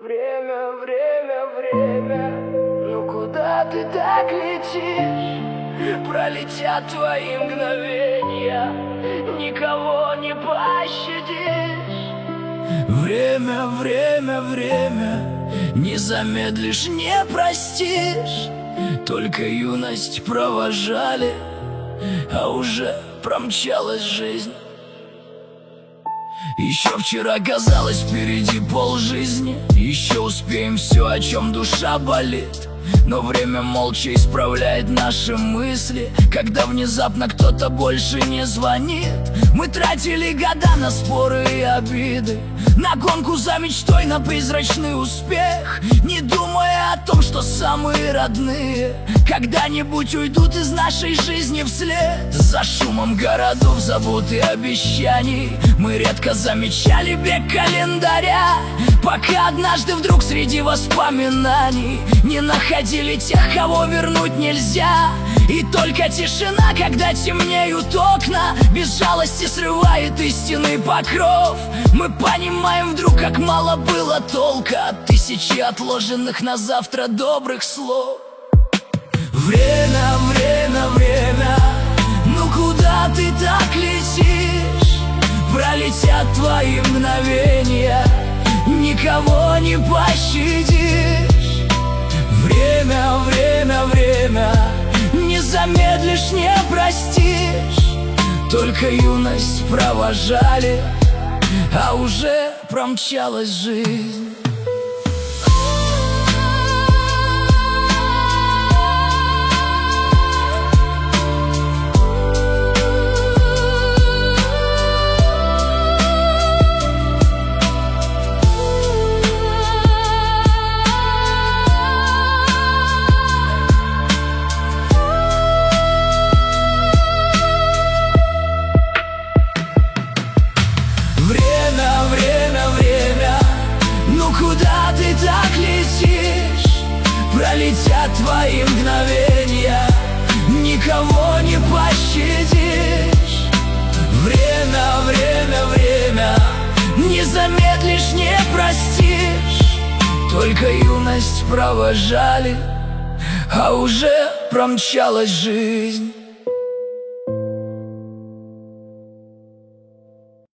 Время, время, время, ну куда ты так летишь? Пролетят твои мгновения, никого не пощадишь. Время, время, время, не замедлишь, не простишь. Только юность провожали, а уже промчалась жизнь. Еще вчера казалось впереди полжизни. Еще успеем все, о чем душа болит. Но время молча исправляет наши мысли, когда внезапно кто-то больше не звонит. Мы тратили года на споры и обиды, на гонку за мечтой, на призрачный успех, не думая о том, что самые родные когда-нибудь уйдут из нашей жизни вслед. За шумом городов, забот и обещаний мы редко замечали бег календаря, пока однажды вдруг среди воспоминаний не находили тех, кого вернуть нельзя. И только тишина, когда темнеют окна, без жалости срывает истинный покров. Мы понимаем вдруг, как мало было толка от тысячи отложенных на завтра добрых слов. Время, время, время, ну куда ты так летишь? Пролетят твои мгновения, никого не пощадишь. Время, время, время, не замедлишь, не простишь. Только юность провожали, а уже промчалась жизнь. Время, время, время, ну куда ты так летишь? Пролетят твои мгновения, никого не пощадишь. Время, время, время, не замедлишь, не простишь. Только юность провожали, а уже промчалась жизнь.